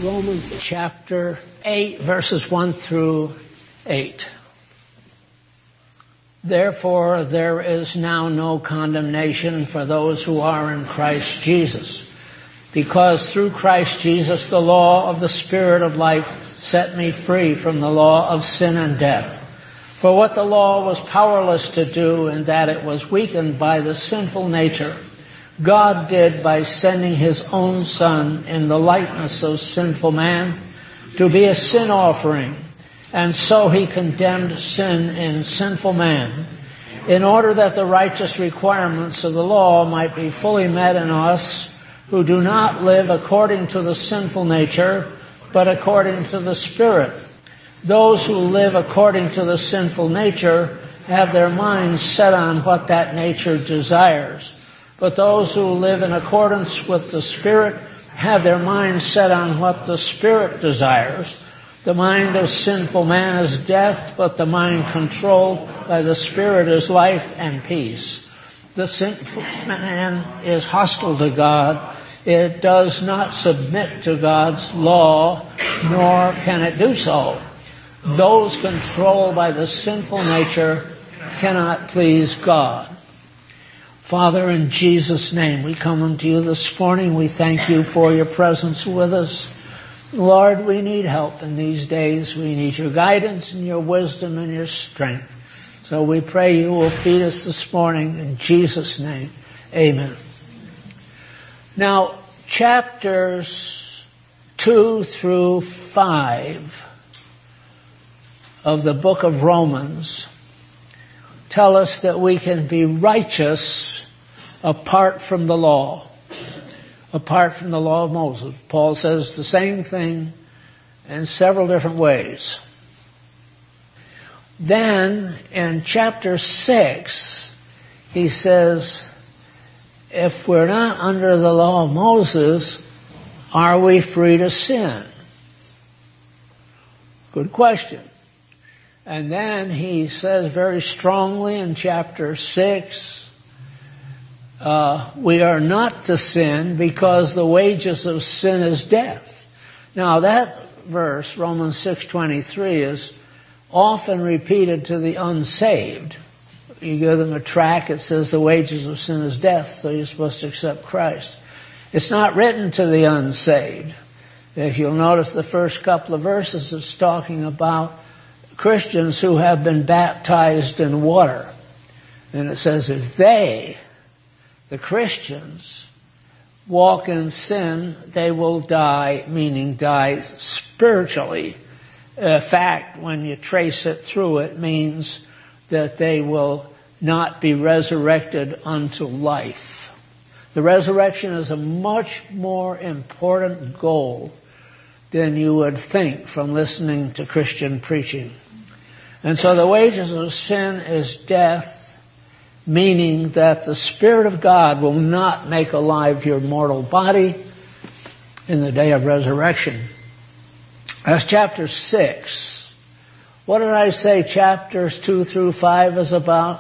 Romans chapter 8, verses 1 through 8. Therefore, there is now no condemnation for those who are in Christ Jesus, because through Christ Jesus the law of the Spirit of life set me free from the law of sin and death. For what the law was powerless to do, in that it was weakened by the sinful nature, God did by sending His own Son in the likeness of sinful man to be a sin offering. And so He condemned sin in sinful man, in order that the righteous requirements of the law might be fully met in us who do not live according to the sinful nature, but according to the Spirit. Those who live according to the sinful nature have their minds set on what that nature desires. But those who live in accordance with the Spirit have their minds set on what the Spirit desires. The mind of sinful man is death, but the mind controlled by the Spirit is life and peace. The sinful man is hostile to God. It does not submit to God's law, nor can it do so. Those controlled by the sinful nature cannot please God. Father, in Jesus' name, we come unto you this morning. We thank you for your presence with us. Lord, we need help in these days. We need your guidance and your wisdom and your strength. So we pray you will feed us this morning. In Jesus' name, amen. Now, chapters 2 through 5 of the book of Romans tell us that we can be righteous apart from the law. Apart from the law of Moses. Paul says the same thing in several different ways. Then in chapter 6, he says, if we're not under the law of Moses, are we free to sin? Good question. And then he says very strongly in chapter 6, we are not to sin because the wages of sin is death. Now that verse, Romans 6:23, is often repeated to the unsaved. You give them a tract, it says the wages of sin is death, so you're supposed to accept Christ. It's not written to the unsaved. If you'll notice the first couple of verses, it's talking about Christians who have been baptized in water. And it says if they, the Christians, walk in sin, they will die, meaning die spiritually. In fact, when you trace it through, it means that they will not be resurrected unto life. The resurrection is a much more important goal than you would think from listening to Christian preaching. And so the wages of sin is death, meaning that the Spirit of God will not make alive your mortal body in the day of resurrection. That's chapter 6. What did I say chapters 2 through 5 is about?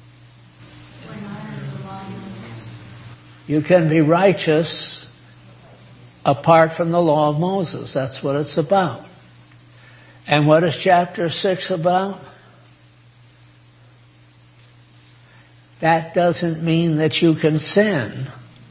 You can be righteous apart from the law of Moses. That's what it's about. And what is chapter 6 about? That doesn't mean that you can sin.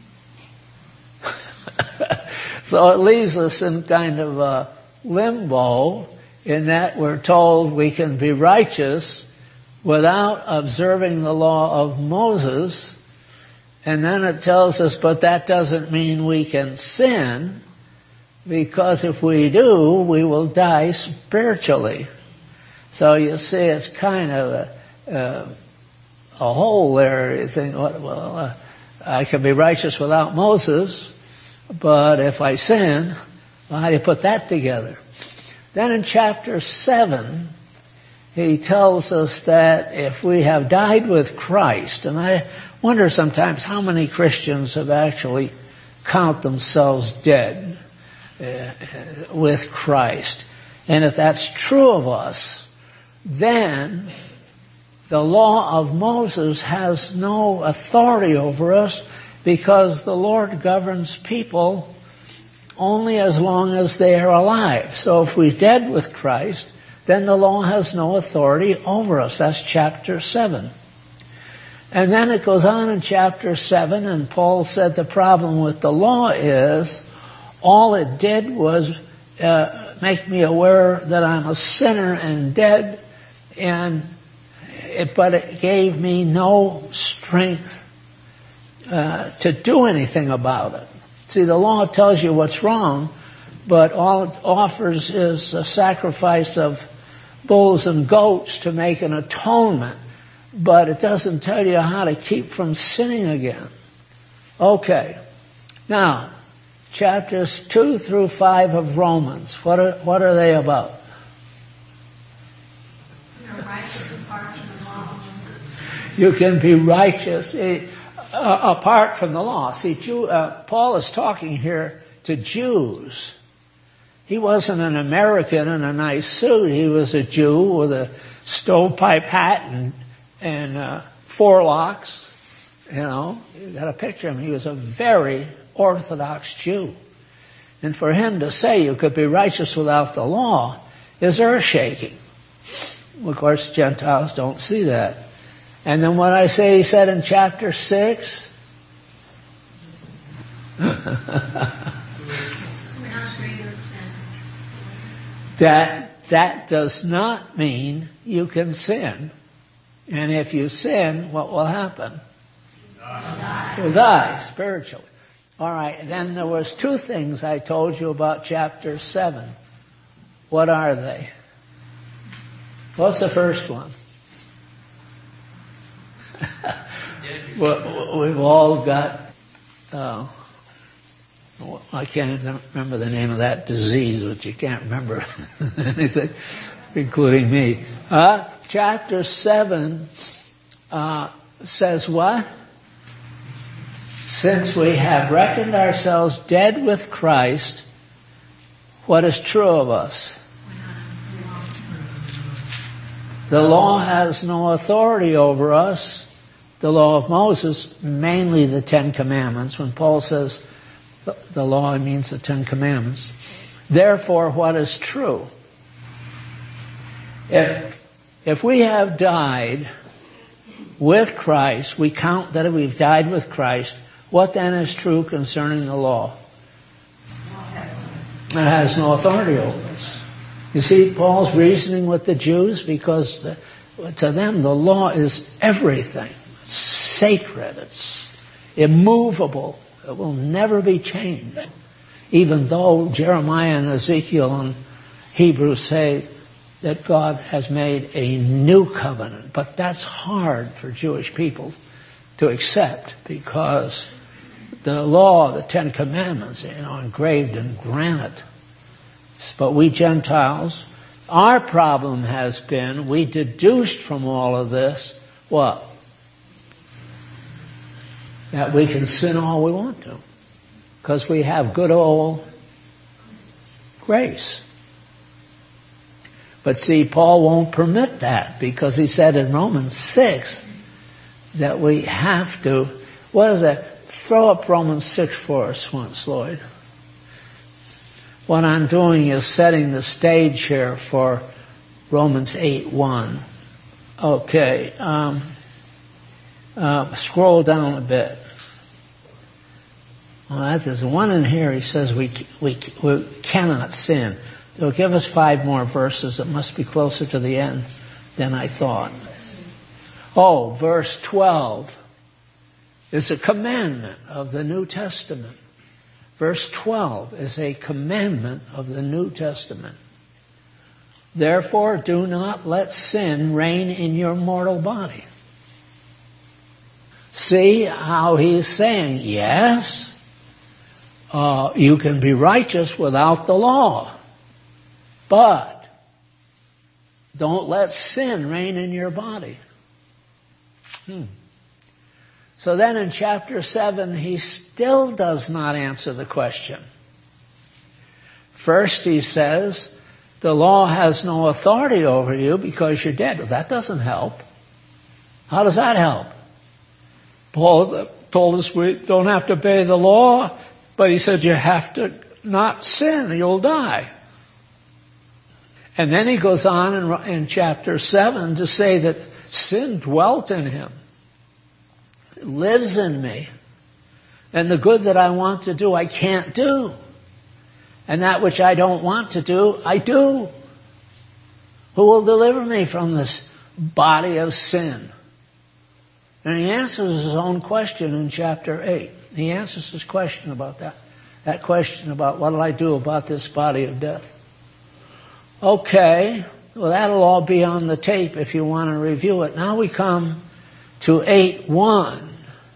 So it leaves us in kind of a limbo in that we're told we can be righteous without observing the law of Moses. And then it tells us, but that doesn't mean we can sin, because if we do, we will die spiritually. So you see, it's kind of a hole there. You think, well, I can be righteous without Moses, but if I sin, well, how do you put that together? Then in chapter 7, he tells us that if we have died with Christ, and I wonder sometimes how many Christians have actually count themselves dead with Christ. And if that's true of us, then the law of Moses has no authority over us, because the Lord governs people only as long as they are alive. So if we're dead with Christ, then the law has no authority over us. That's chapter 7. And then it goes on in chapter 7, and Paul said the problem with the law is all it did was make me aware that I'm a sinner and dead, but it gave me no strength to do anything about it. See, the law tells you what's wrong, but all it offers is a sacrifice of bulls and goats to make an atonement, but it doesn't tell you how to keep from sinning again. Okay. Now, chapters 2 through 5 of Romans, what are they about? You can be righteous apart from the law. See, Paul is talking here to Jews. He wasn't an American in a nice suit. He was a Jew with a stovepipe hat and forelocks. You know, you got to picture him. He was a very Orthodox Jew. And for him to say you could be righteous without the law is earth-shaking. Of course, Gentiles don't see that. And then what I say he said in chapter 6? That does not mean you can sin. And if you sin, what will happen? You'll die spiritually. All right, and then there was 2 things I told you about chapter 7. What are they? What's the first one? Well, we've all got, I can't remember the name of that disease, but you can't remember anything, including me. Chapter 7 says what? Since we have reckoned ourselves dead with Christ, what is true of us? The law has no authority over us. The law of Moses, mainly the 10 Commandments. When Paul says the law, he means the 10 Commandments. Therefore, what is true? If we have died with Christ, we count that we've died with Christ. What then is true concerning the law? It has no authority over us. You see Paul's reasoning with the Jews, because to them the law is everything. It's sacred. It's immovable. It will never be changed. Even though Jeremiah and Ezekiel and Hebrews say that God has made a new covenant. But that's hard for Jewish people to accept, because the law, the 10 Commandments, engraved in granite. But we Gentiles, our problem has been, we deduced from all of this, what? That we can sin all we want to. Because we have good old grace. But see, Paul won't permit that, because he said in Romans 6 that we have to, what is that? Throw up Romans 6 for us once, Lloyd. What I'm doing is setting the stage here for Romans 8:1. Okay, scroll down a bit. Well, there's one in here. He says we cannot sin. So give us 5 more verses. It must be closer to the end than I thought. Oh, verse 12 is a commandment of the New Testament. Verse 12 is a commandment of the New Testament. Therefore, do not let sin reign in your mortal body. See how he's saying, yes, you can be righteous without the law, but don't let sin reign in your body. So then in chapter 7, he still does not answer the question. First he says, the law has no authority over you because you're dead. Well, that doesn't help. How does that help? Paul told us we don't have to obey the law, but he said you have to not sin, you'll die. And then he goes on in chapter 7 to say that sin dwelt in him. It lives in me. And the good that I want to do, I can't do. And that which I don't want to do, I do. Who will deliver me from this body of sin? And he answers his own question in chapter 8. He answers his question about that. That question about what will I do about this body of death? Okay, well that'll all be on the tape if you want to review it. Now we come to 8:1.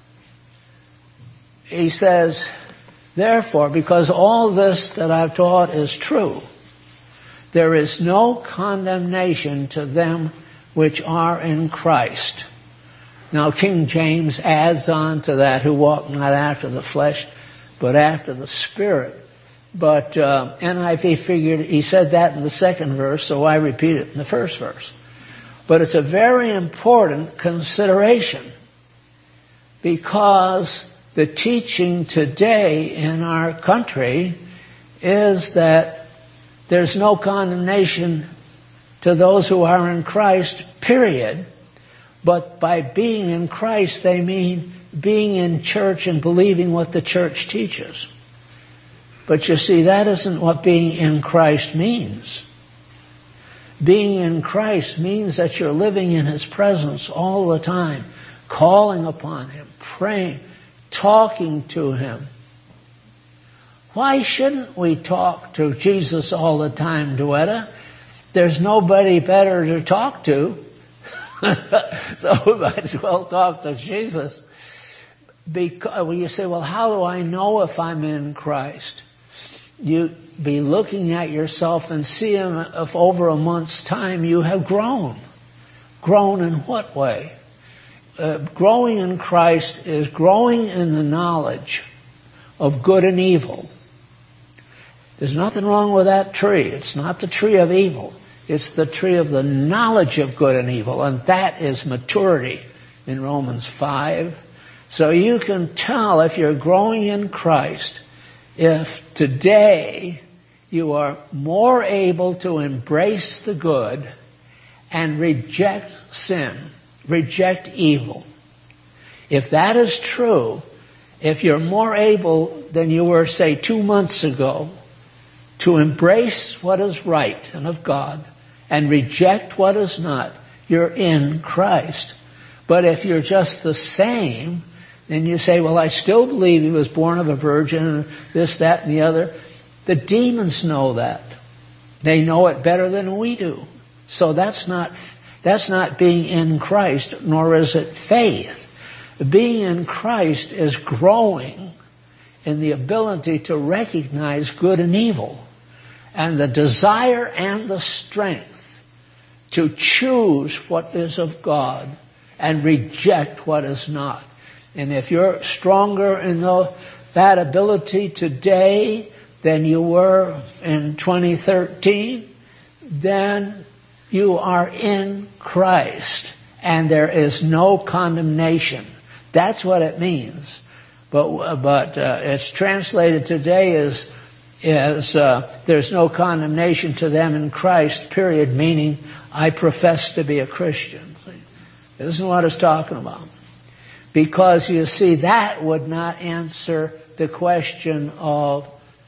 He says, therefore, because all this that I've taught is true, there is no condemnation to them which are in Christ. Now King James adds on to that, who walk not after the flesh, but after the Spirit. But NIV figured, he said that in the second verse, so I repeat it in the first verse. But it's a very important consideration, because the teaching today in our country is that there's no condemnation to those who are in Christ, period. But by being in Christ, they mean being in church and believing what the church teaches. But you see, that isn't what being in Christ means. Being in Christ means that you're living in His presence all the time, calling upon Him, praying, talking to Him. Why shouldn't we talk to Jesus all the time, Duetta? There's nobody better to talk to. So we might as well talk to Jesus. Because when you say, well, how do I know if I'm in Christ? You be looking at yourself and see if over a month's time you have grown. Grown in what way? Growing in Christ is growing in the knowledge of good and evil. There's nothing wrong with that tree. It's not the tree of evil. It's the tree of the knowledge of good and evil, and that is maturity in Romans 5. So you can tell if you're growing in Christ if today you are more able to embrace the good and reject sin, reject evil. If that is true, if you're more able than you were, say, 2 months ago, to embrace what is right and of God and reject what is not, you're in Christ. But if you're just the same, then you say, well, I still believe He was born of a virgin and this, that, and the other. The demons know that. They know it better than we do. So that's not being in Christ, nor is it faith. Being in Christ is growing in the ability to recognize good and evil, and the desire and the strength to choose what is of God and reject what is not. And if you're stronger in that ability today than you were in 2013, then you are in Christ, and there is no condemnation. That's what it means. But it's translated today as there's no condemnation to them in Christ, period, meaning I profess to be a Christian. This isn't what it's talking about. Because, you see, that would not answer the question of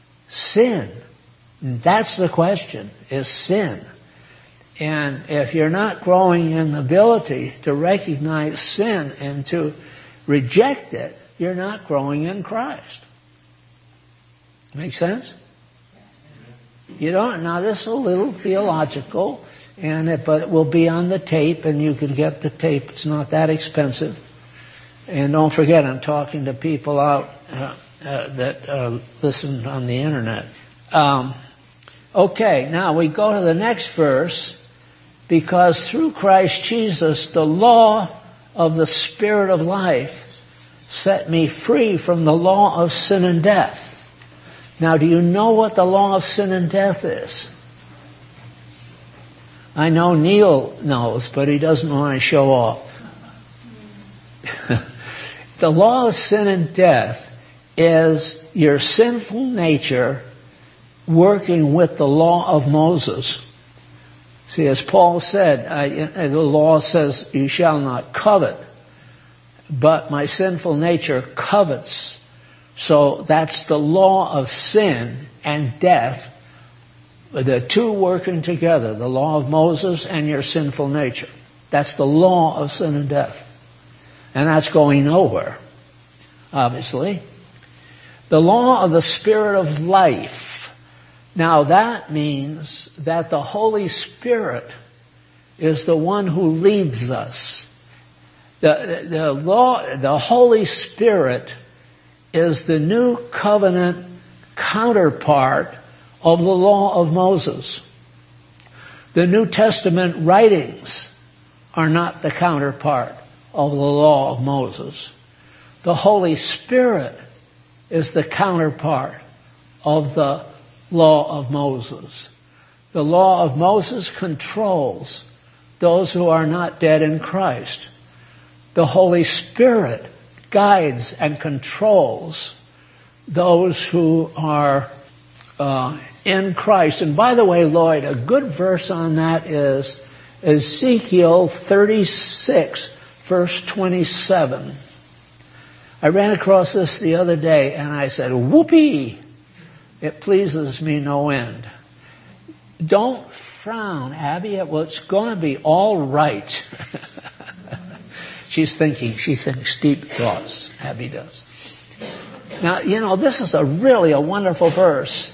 sin. That's the question, is sin. And if you're not growing in the ability to recognize sin and to reject it, you're not growing in Christ. Make sense? You don't. Now, this is a little theological, but it will be on the tape, and you can get the tape. It's not that expensive. And don't forget, I'm talking to people out that listen on the internet. Okay, now we go to the next verse. Because through Christ Jesus, the law of the Spirit of life set me free from the law of sin and death. Now, do you know what the law of sin and death is? I know Neil knows, but he doesn't want to show off. The law of sin and death is your sinful nature working with the law of Moses. See, as Paul said, the law says you shall not covet, but my sinful nature covets. So that's the law of sin and death, the two working together, the law of Moses and your sinful nature. That's the law of sin and death. And that's going nowhere, obviously. The law of the Spirit of life. Now that means that the Holy Spirit is the one who leads us. The Holy Spirit is the new covenant counterpart of the law of Moses. The New Testament writings are not the counterpart of the law of Moses. The Holy Spirit is the counterpart of the law of Moses. The law of Moses controls those who are not dead in Christ. The Holy Spirit guides and controls those who are in Christ. And by the way, Lloyd, a good verse on that is Ezekiel 36, verse 27. I ran across this the other day and I said, whoopee! It pleases me no end. Don't frown, Abby. Well, it's going to be all right. She thinks deep thoughts. Abby does. Now, this is really a wonderful verse.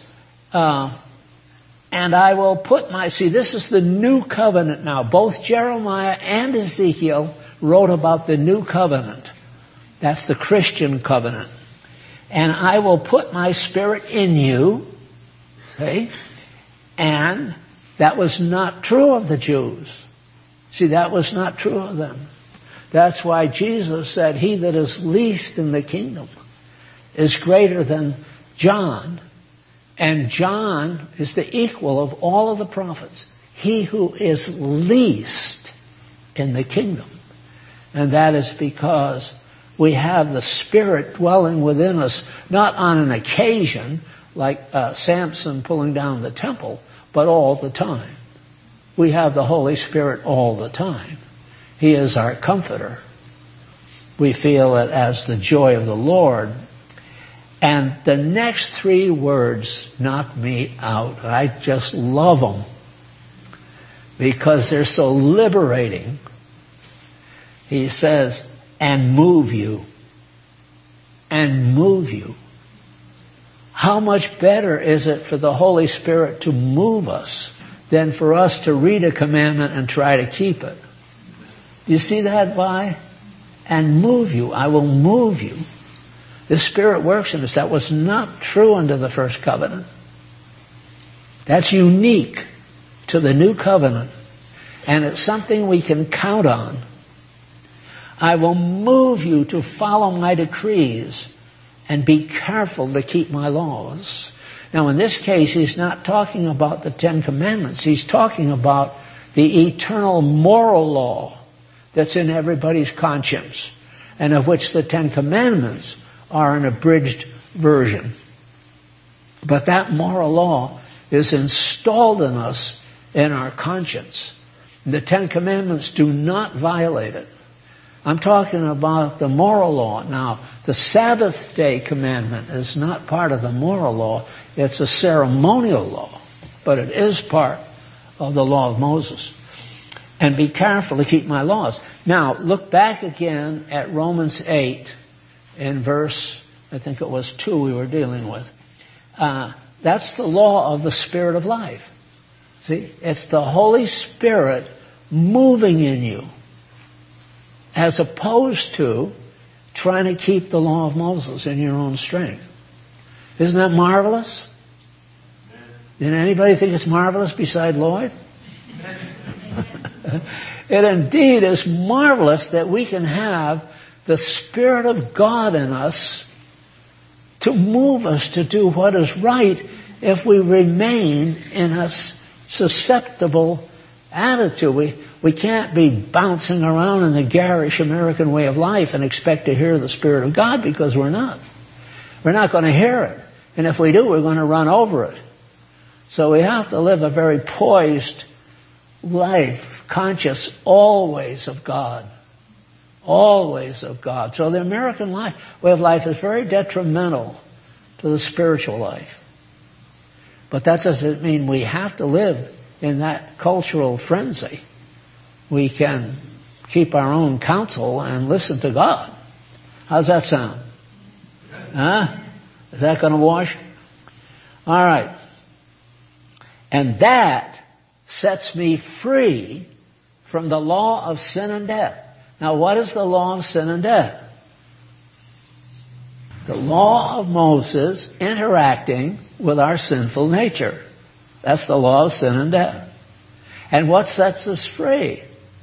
And I will put this is the new covenant now. Both Jeremiah and Ezekiel wrote about the new covenant. That's the Christian covenant. And I will put my Spirit in you. See? And that was not true of the Jews. See, that was not true of them. That's why Jesus said, he that is least in the kingdom is greater than John. And John is the equal of all of the prophets. He who is least in the kingdom. And that is because we have the Spirit dwelling within us, not on an occasion like Samson pulling down the temple, but all the time. We have the Holy Spirit all the time. He is our comforter. We feel it as the joy of the Lord. And the next three words knock me out. I just love them because they're so liberating. He says, and move you. And move you. How much better is it for the Holy Spirit to move us than for us to read a commandment and try to keep it? You see that, Vi? And move you. I will move you. The Spirit works in us. That was not true under the first covenant. That's unique to the new covenant. And it's something we can count on. I will move you to follow my decrees and be careful to keep my laws. Now, in this case, he's not talking about the Ten Commandments. He's talking about the eternal moral law that's in everybody's conscience, and of which the Ten Commandments are an abridged version. But that moral law is installed in us in our conscience. The Ten Commandments do not violate it. I'm talking about the moral law. Now, the Sabbath day commandment is not part of the moral law. It's a ceremonial law, but it is part of the law of Moses. And be careful to keep my laws. Now, look back again at Romans 8 in verse, I think it was 2 we were dealing with. That's the law of the Spirit of life. See, it's the Holy Spirit moving in you, as opposed to trying to keep the law of Moses in your own strength. Isn't that marvelous? Did anybody think it's marvelous beside Lloyd? It indeed is marvelous that we can have the Spirit of God in us to move us to do what is right if we remain in a susceptible attitude. We can't be bouncing around in the garish American way of life and expect to hear the Spirit of God, because we're not. We're not going to hear it. And if we do, we're going to run over it. So we have to live a very poised life, conscious always of God. Always of God. So the American way of life is very detrimental to the spiritual life. But that doesn't mean we have to live in that cultural frenzy. We can keep our own counsel and listen to God. How's that sound? Huh? Is that going to wash? All right. And that sets me free from the law of sin and death. Now, what is the law of sin and death? The law of Moses interacting with our sinful nature. That's the law of sin and death. And what sets us free?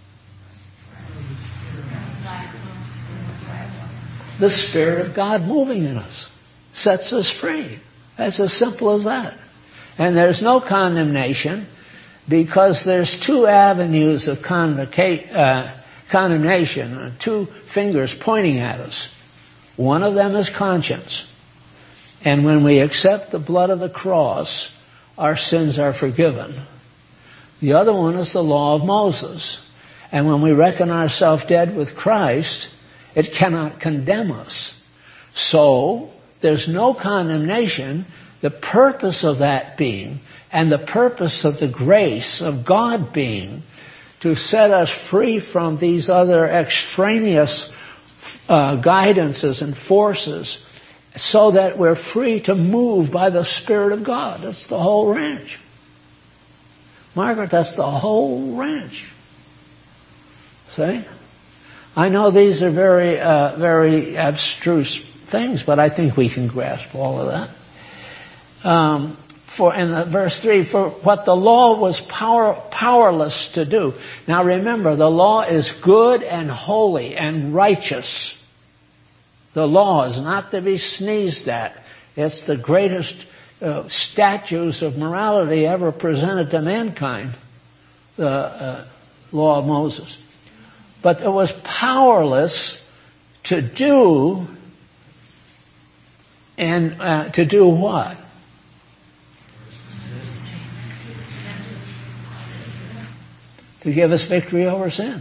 The Spirit of God moving in us sets us free. That's as simple as that. And there's no condemnation because there's two avenues of condemnation, two fingers pointing at us. One of them is conscience. And when we accept the blood of the cross, our sins are forgiven. The other one is the law of Moses. And when we reckon ourselves dead with Christ, it cannot condemn us. So, there's no condemnation. The purpose of that being, and the purpose of the grace of God being, to set us free from these other extraneous guidances and forces, so that we're free to move by the Spirit of God. That's the whole ranch. Margaret, that's the whole ranch. See? I know these are very, very abstruse things, but I think we can grasp all of that. In verse 3, for what the law was powerless to do. Now remember, the law is good and holy and righteous. The law is not to be sneezed at. It's the greatest statues of morality ever presented to mankind, the law of Moses. But it was powerless to do, and to do what? To give us victory over sin.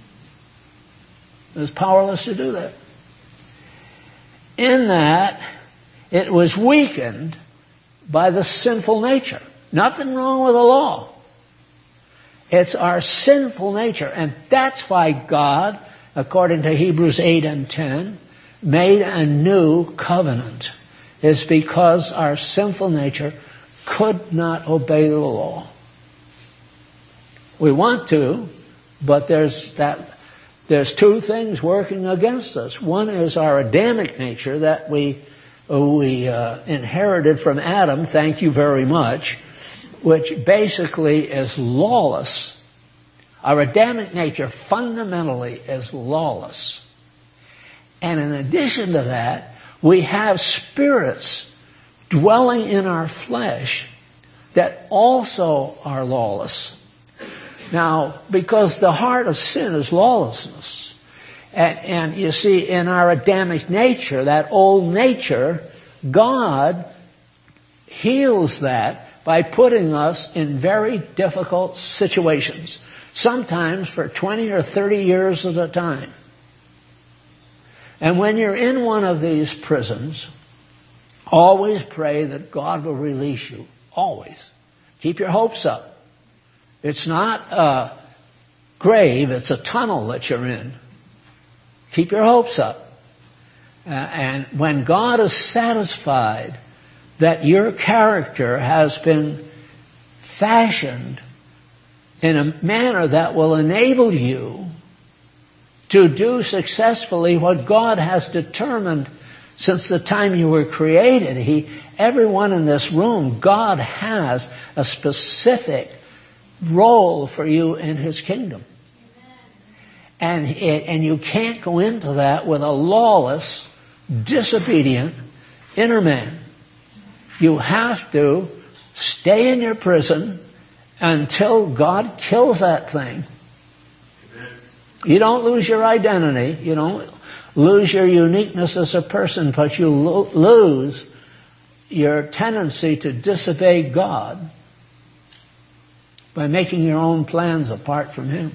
It was powerless to do that. In that, it was weakened by the sinful nature. Nothing wrong with the law. It's our sinful nature. And that's why God, according to Hebrews 8 and 10, made a new covenant. It's because our sinful nature could not obey the law. We want to, but there's two things working against us. One is our Adamic nature that we inherited from Adam, thank you very much, which basically is lawless. Our Adamic nature fundamentally is lawless. And in addition to that, we have spirits dwelling in our flesh that also are lawless. Now, because the heart of sin is lawlessness. And you see, in our Adamic nature, that old nature, God heals that by putting us in very difficult situations. Sometimes for 20 or 30 years at a time. And when you're in one of these prisons, always pray that God will release you. Always. Keep your hopes up. It's not a grave, it's a tunnel that you're in. Keep your hopes up. And when God is satisfied that your character has been fashioned in a manner that will enable you to do successfully what God has determined since the time you were created. Everyone in this room, God has a specific role for you in His kingdom. And you can't go into that with a lawless, disobedient inner man. You have to stay in your prison until God kills that thing. You don't lose your identity. You don't lose your uniqueness as a person, but you lose your tendency to disobey God by making your own plans apart from Him.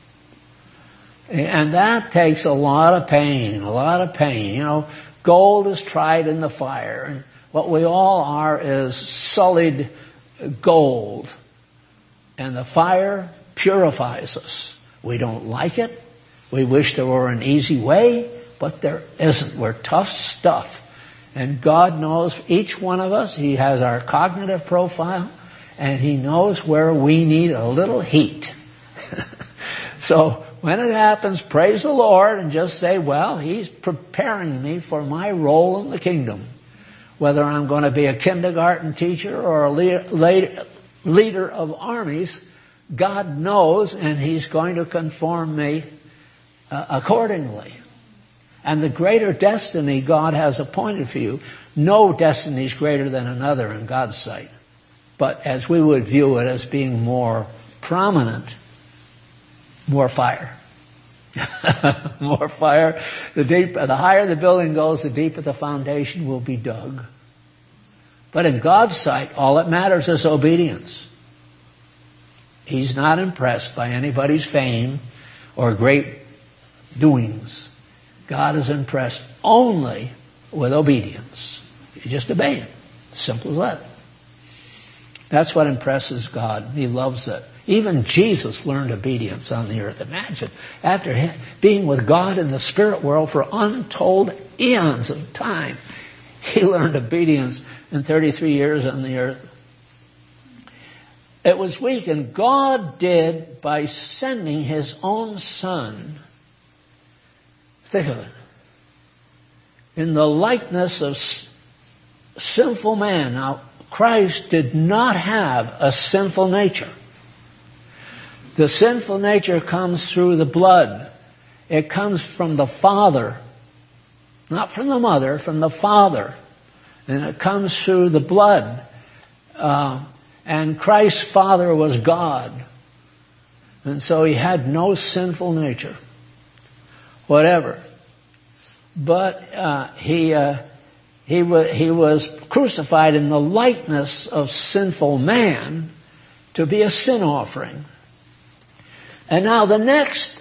And that takes a lot of pain, a lot of pain. You know, gold is tried in the fire, and what we all are is sullied gold. And the fire purifies us. We don't like it. We wish there were an easy way, but there isn't. We're tough stuff. And God knows each one of us. He has our cognitive profile, and He knows where we need a little heat. So when it happens, praise the Lord and just say, well, He's preparing me for my role in the kingdom. Whether I'm going to be a kindergarten teacher or a leader of armies, God knows, and He's going to conform me accordingly. And the greater destiny God has appointed for you, no destiny is greater than another in God's sight. But as we would view it as being more prominent, more fire. More fire. The higher the building goes, the deeper the foundation will be dug. But in God's sight, all that matters is obedience. He's not impressed by anybody's fame or great doings. God is impressed only with obedience. You just obey Him. Simple as that. That's what impresses God. He loves it. Even Jesus learned obedience on the earth. Imagine, after being with God in the spirit world for untold eons of time, He learned obedience in 33 years on the earth. It was weak, and God did by sending His own Son. Think of it. In the likeness of sinful man. Now, Christ did not have a sinful nature. The sinful nature comes through the blood. It comes from the Father. Not from the mother, from the Father. And it comes through the blood. And Christ's Father was God. And so He had no sinful nature. Whatever. But He was crucified in the likeness of sinful man to be a sin offering. And now the next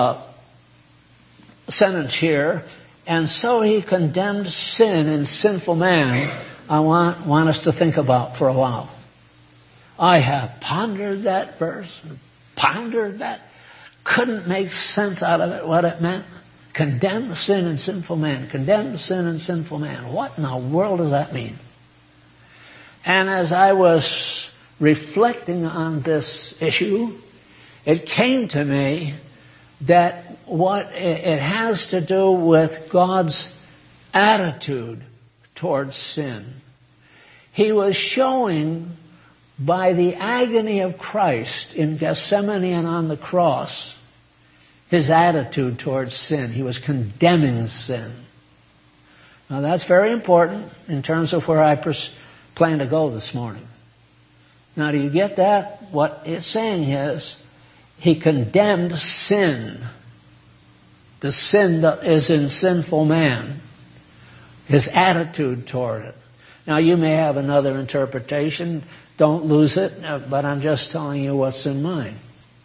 sentence here, and so He condemned sin and sinful man, I want us to think about for a while. I have pondered that verse, pondered that, couldn't make sense out of it, what it meant. Condemn sin and sinful man. Condemn sin and sinful man. What in the world does that mean? And as I was reflecting on this issue, it came to me that what it has to do with God's attitude towards sin. He was showing by the agony of Christ in Gethsemane and on the cross His attitude towards sin. He was condemning sin. Now that's very important in terms of where I plan to go this morning. Now do you get that? What it's saying is, He condemned sin. The sin that is in sinful man. His attitude toward it. Now you may have another interpretation. Don't lose it, but I'm just telling you what's in mine.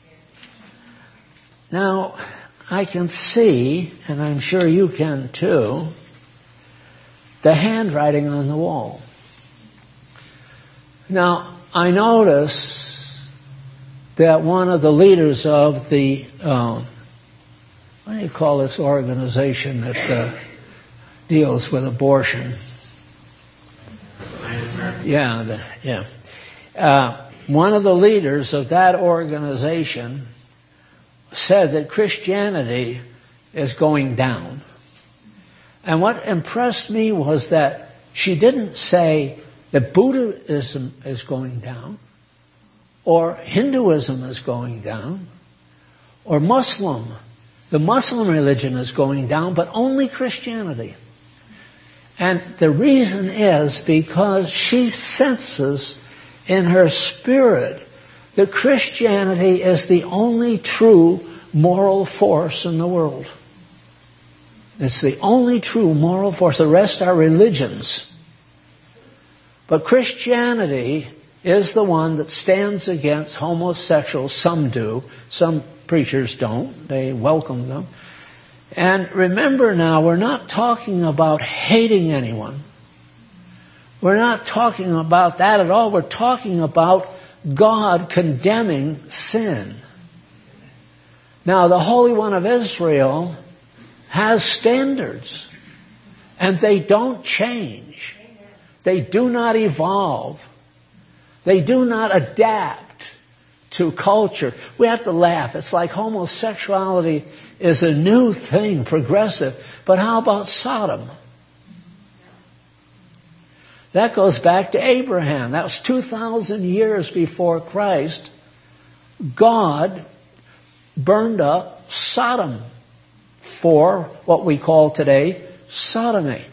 Now, I can see, and I'm sure you can too, the handwriting on the wall. Now, I notice that one of the leaders of the, what do you call this organization that deals with abortion? Yeah. One of the leaders of that organization said that Christianity is going down. And what impressed me was that she didn't say that Buddhism is going down, or Hinduism is going down, or the Muslim religion is going down, but only Christianity. And the reason is because she senses in her spirit that Christianity is the only true moral force in the world. It's the only true moral force. The rest are religions. But Christianity is the one that stands against homosexuals. Some do. Some preachers don't. They welcome them. And remember now, we're not talking about hating anyone. We're not talking about that at all. We're talking about God condemning sin. Now, the Holy One of Israel has standards, and they don't change. They do not evolve. They do not adapt to culture. We have to laugh. It's like homosexuality is a new thing, progressive. But how about Sodom? That goes back to Abraham. That was 2,000 years before Christ. God burned up Sodom for what we call today sodomy.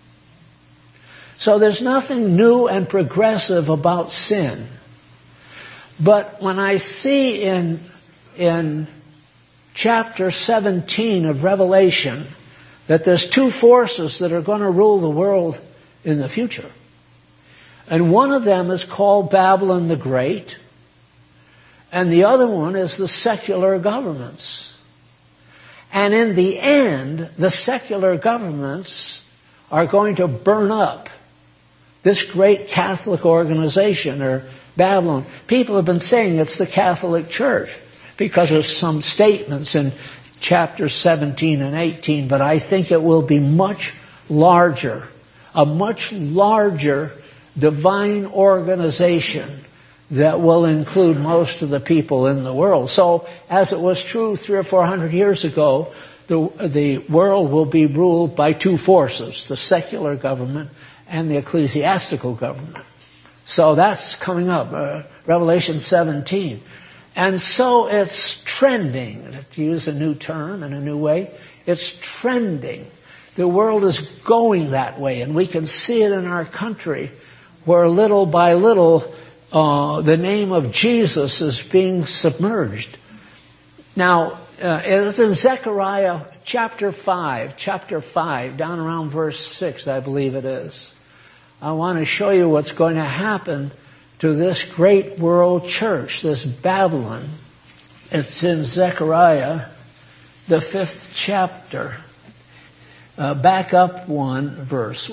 So there's nothing new and progressive about sin. But when I see in chapter 17 of Revelation that there's two forces that are going to rule the world in the future, and one of them is called Babylon the Great, and the other one is the secular governments. And in the end, the secular governments are going to burn up this great Catholic organization, or Babylon. People have been saying it's the Catholic Church because of some statements in chapters 17 and 18, but I think it will be much larger, a much larger divine organization that will include most of the people in the world. So, as it was true 300 or 400 years ago, the world will be ruled by two forces, the secular government and the ecclesiastical government. So that's coming up, Revelation 17. And so it's trending, to use a new term in a new way. It's trending. The world is going that way, and we can see it in our country, where little by little the name of Jesus is being submerged. Now, it's in Zechariah chapter 5, down around verse 6, I believe it is. I want to show you what's going to happen to this great world church, this Babylon. It's in Zechariah, the 5th chapter. Back up one verse.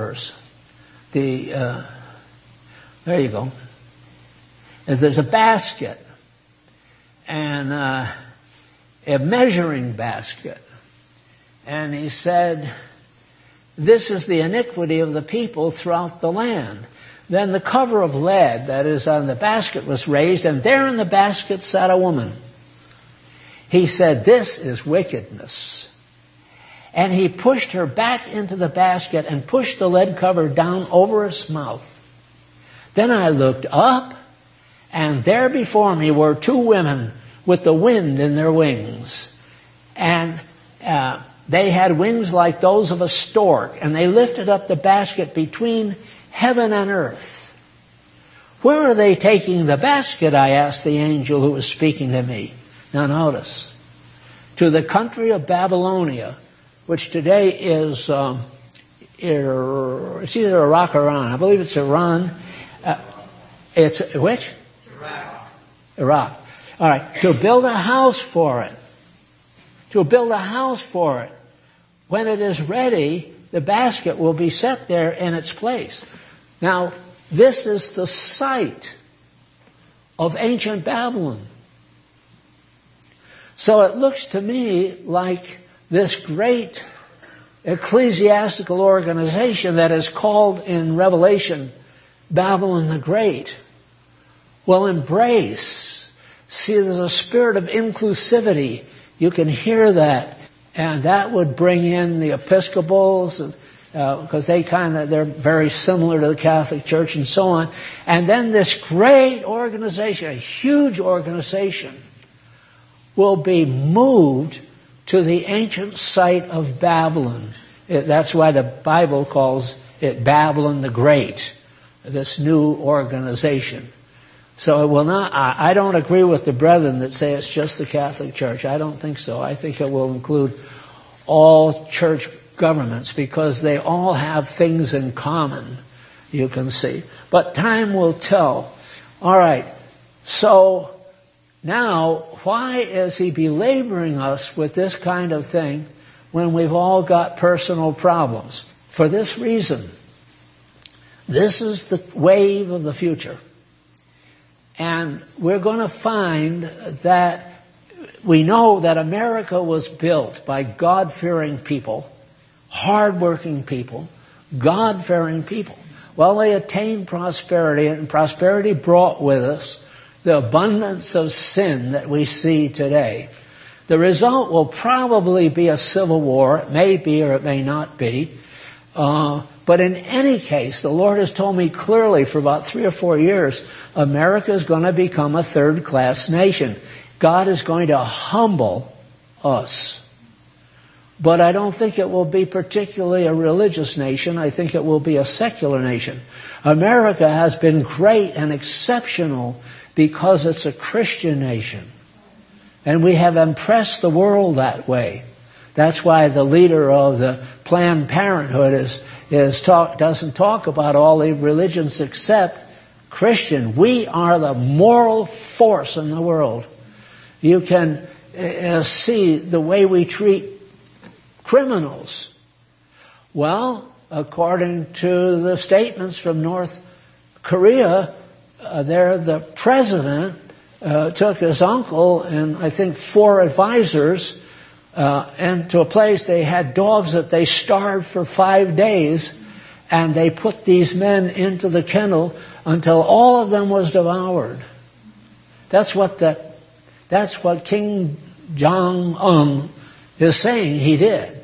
There you go. There's a basket and a measuring basket. And he said, "This is the iniquity of the people throughout the land." Then the cover of lead, that is on the basket, was raised, and there in the basket sat a woman. He said, "This is wickedness." And he pushed her back into the basket and pushed the lead cover down over its mouth. Then I looked up, and there before me were two women with the wind in their wings. And they had wings like those of a stork, and they lifted up the basket between heaven and earth. "Where are they taking the basket?" I asked the angel who was speaking to me. Now notice, "To the country of Babylonia," which today is, it's either Iraq or Iran. I believe it's Iran. It's which? Iraq. All right. "To build a house for it. To build a house for it. When it is ready, the basket will be set there in its place." Now, this is the site of ancient Babylon. So it looks to me like this great ecclesiastical organization that is called in Revelation Babylon the Great will embrace. See, there's a spirit of inclusivity. You can hear that. And that would bring in the Episcopals, because they're very similar to the Catholic Church and so on. And then this great organization, a huge organization, will be moved to the ancient site of Babylon. That's why the Bible calls it Babylon the Great, this new organization. So it will not, I don't agree with the brethren that say it's just the Catholic Church. I don't think so. I think it will include all church governments, because they all have things in common, you can see. But time will tell. All right. So now, why is he belaboring us with this kind of thing when we've all got personal problems? For this reason. This is the wave of the future. And we're going to find that we know that America was built by God-fearing people, hard-working people, God-fearing people. Well, they attained prosperity, and prosperity brought with us the abundance of sin that we see today. The result will probably be a civil war. It may be or it may not be. But in any case, the Lord has told me clearly for about 3 or 4 years, America is going to become a third-class nation. God is going to humble us. But I don't think it will be particularly a religious nation. I think it will be a secular nation. America has been great and exceptional because it's a Christian nation. And we have impressed the world that way. That's why the leader of the Planned Parenthood doesn't talk about all the religions except Christian. We are the moral force in the world. You can see the way we treat criminals. Well, according to the statements from North Korea, the president took his uncle and I think 4 advisors and to a place they had dogs that they starved for 5 days, and they put these men into the kennel until all of them was devoured. That's what Kim Jong-un is saying he did.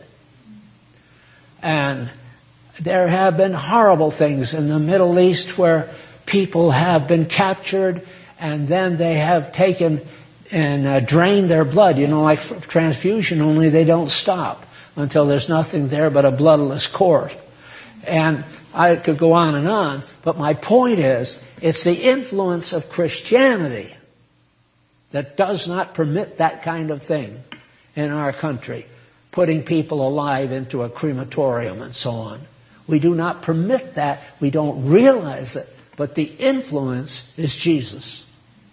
And there have been horrible things in the Middle East where people have been captured and then they have taken and drained their blood. You know, like transfusion, only they don't stop until there's nothing there but a bloodless corpse. And I could go on, but my point is, it's the influence of Christianity that does not permit that kind of thing in our country, putting people alive into a crematorium and so on. We do not permit that. We don't realize it. But the influence is Jesus.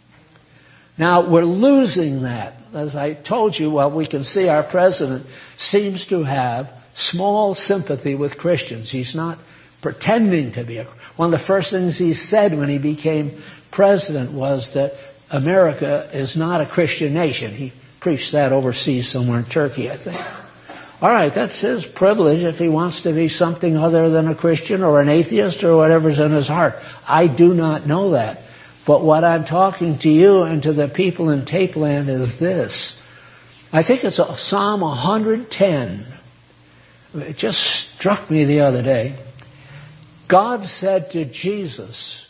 Now, we're losing that. As I told you, well, we can see our president seems to have small sympathy with Christians. He's not pretending to be one of the first things he said when he became president was that America is not a Christian nation. He preached that overseas somewhere in Turkey, I think. All right, that's his privilege if he wants to be something other than a Christian or an atheist or whatever's in his heart. I do not know that. But what I'm talking to you and to the people in Tape Land is this. I think it's Psalm 110. It just struck me the other day. God said to Jesus,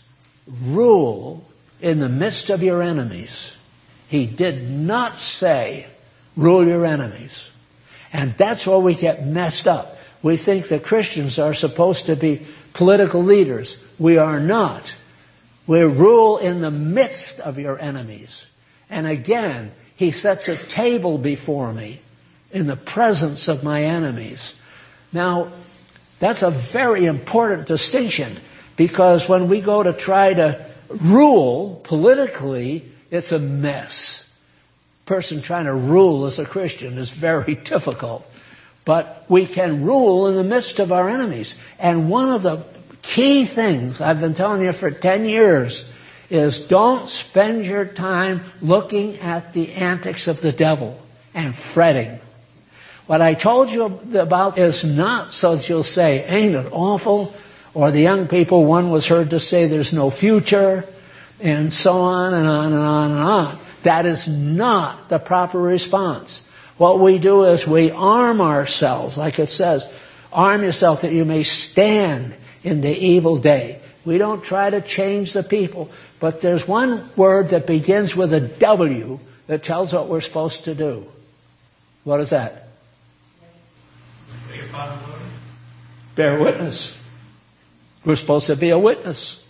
rule in the midst of your enemies. He did not say, rule your enemies. And that's where we get messed up. We think that Christians are supposed to be political leaders. We are not. We rule in the midst of your enemies. And again, he sets a table before me in the presence of my enemies. Now, that's a very important distinction, because when we go to try to rule politically, it's a mess. A person trying to rule as a Christian is very difficult. But we can rule in the midst of our enemies. And one of the key things I've been telling you for 10 years is don't spend your time looking at the antics of the devil and fretting. What I told you about is not so that you'll say, ain't it awful? Or the young people, one was heard to say there's no future, and so on and on and on and on. That is not the proper response. What we do is we arm ourselves, like it says, arm yourself that you may stand in the evil day. We don't try to change the people, but there's one word that begins with a W that tells what we're supposed to do. What is that? Bear witness. We're supposed to be a witness.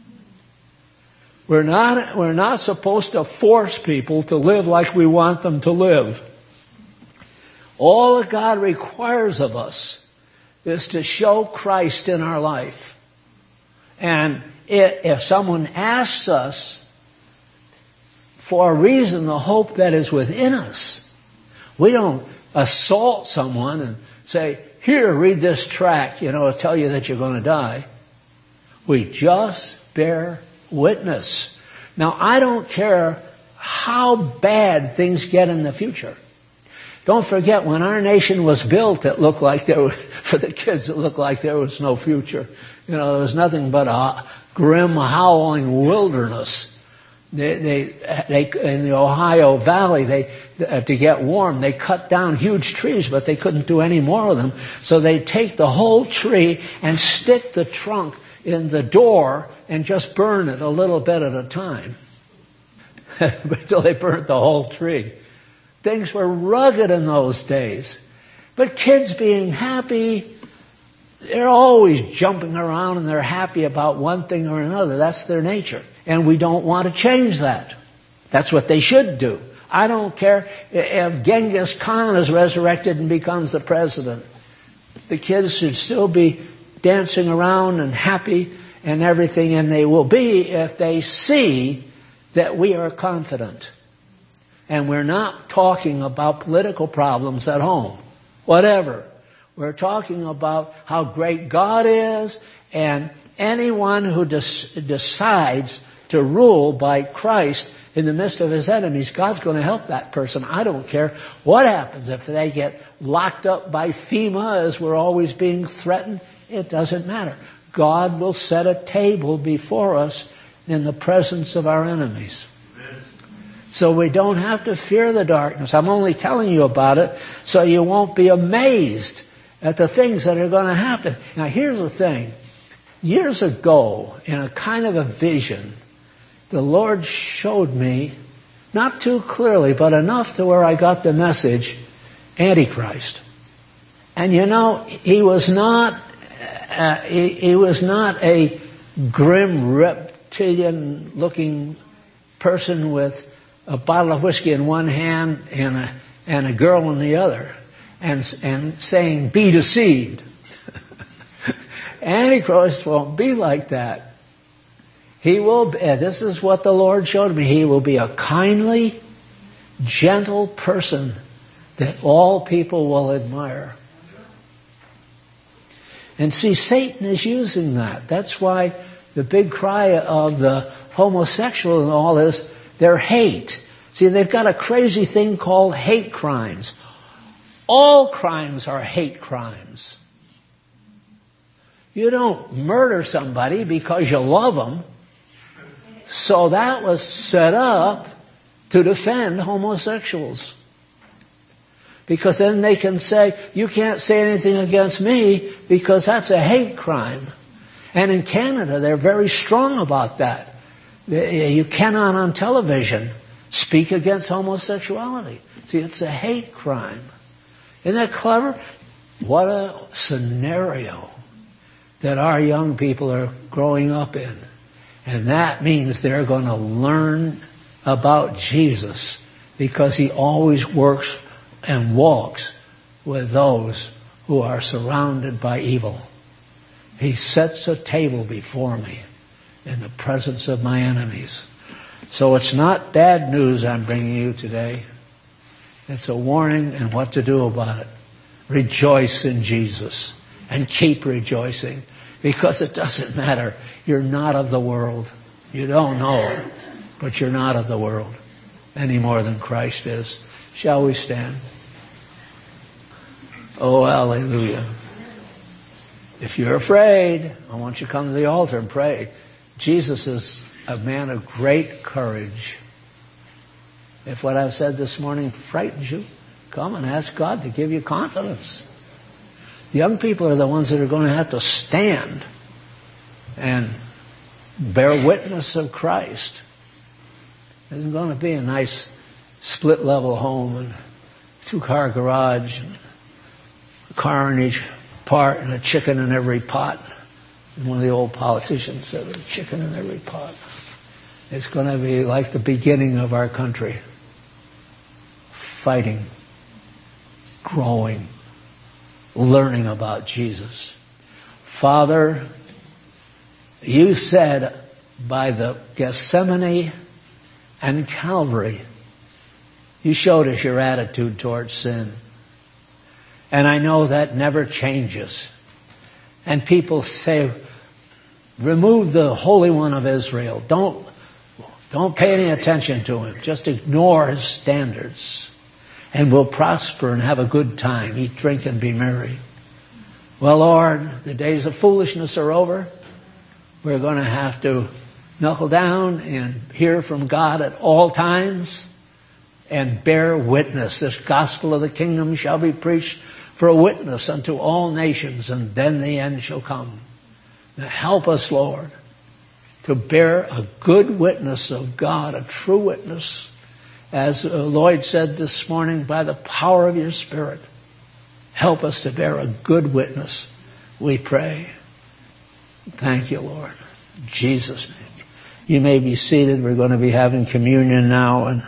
We're not supposed to force people to live like we want them to live. All that God requires of us is to show Christ in our life. And if someone asks us for a reason, the hope that is within us, we don't assault someone and say, here, read this tract, it'll tell you that you're going to die. We just bear witness. Now, I don't care how bad things get in the future. Don't forget, when our nation was built, it looked like for the kids, it looked like there was no future. There was nothing but a grim, howling wilderness. They in the Ohio Valley, to get warm, they cut down huge trees, but they couldn't do any more of them. So they take the whole tree and stick the trunk in the door and just burn it a little bit at a time until they burnt the whole tree. Things were rugged in those days. But kids being happy, they're always jumping around and they're happy about one thing or another. That's their nature. And we don't want to change that. That's what they should do. I don't care if Genghis Khan is resurrected and becomes the president. The kids should still be dancing around and happy and everything, and they will be if they see that we are confident. And we're not talking about political problems at home. Whatever. We're talking about how great God is, and anyone who decides to rule by Christ in the midst of his enemies, God's going to help that person. I don't care what happens. If they get locked up by FEMA, as we're always being threatened, it doesn't matter. God will set a table before us in the presence of our enemies. So we don't have to fear the darkness. I'm only telling you about it so you won't be amazed at the things that are going to happen. Now here's the thing. Years ago, in a kind of a vision, the Lord showed me, not too clearly, but enough to where I got the message, Antichrist. And he was not a grim reptilian-looking person with a bottle of whiskey in one hand and a girl in the other, and saying, "Be deceived." Antichrist won't be like that. He will be, this is what the Lord showed me, he will be a kindly, gentle person that all people will admire. And see, Satan is using that. That's why the big cry of the homosexual and all is their hate. See, they've got a crazy thing called hate crimes. All crimes are hate crimes. You don't murder somebody because you love them. So that was set up to defend homosexuals. Because then they can say, you can't say anything against me because that's a hate crime. And in Canada, they're very strong about that. You cannot on television speak against homosexuality. See, it's a hate crime. Isn't that clever? What a scenario that our young people are growing up in. And that means they're going to learn about Jesus because he always works and walks with those who are surrounded by evil. He sets a table before me in the presence of my enemies. So it's not bad news I'm bringing you today. It's a warning and what to do about it. Rejoice in Jesus and keep rejoicing because it doesn't matter. You're not of the world. You don't know it, but you're not of the world any more than Christ is. Shall we stand? Oh, hallelujah. If you're afraid, I want you to come to the altar and pray. Jesus is a man of great courage. If what I've said this morning frightens you, come and ask God to give you confidence. The young people are the ones that are going to have to stand and bear witness of Christ. It isn't going to be a nice split-level home and two-car garage and a car in each part and a chicken in every pot. And one of the old politicians said, a chicken in every pot. It's going to be like the beginning of our country. Fighting, growing, learning about Jesus. Father, You said by the Gethsemane and Calvary, you showed us your attitude towards sin. And I know that never changes. And people say, remove the Holy One of Israel. Don't pay any attention to him. Just ignore his standards. And we'll prosper and have a good time. Eat, drink, and be merry. Well, Lord, the days of foolishness are over. We're going to have to knuckle down and hear from God at all times and bear witness. This gospel of the kingdom shall be preached for a witness unto all nations, and then the end shall come. Now help us, Lord, to bear a good witness of God, a true witness, as Lloyd said this morning, by the power of your Spirit. Help us to bear a good witness, we pray. Thank you, Lord. In Jesus' name. You may be seated. We're going to be having communion now, and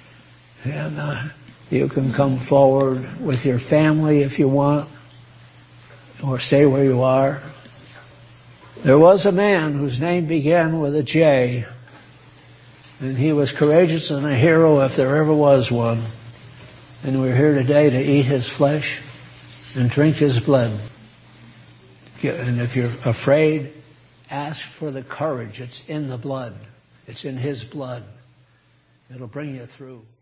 you can come forward with your family if you want, or stay where you are. There was a man whose name began with a J, and he was courageous and a hero if there ever was one. And we're here today to eat his flesh and drink his blood. And if you're afraid, ask for the courage. It's in the blood. It's in his blood. It'll bring you through.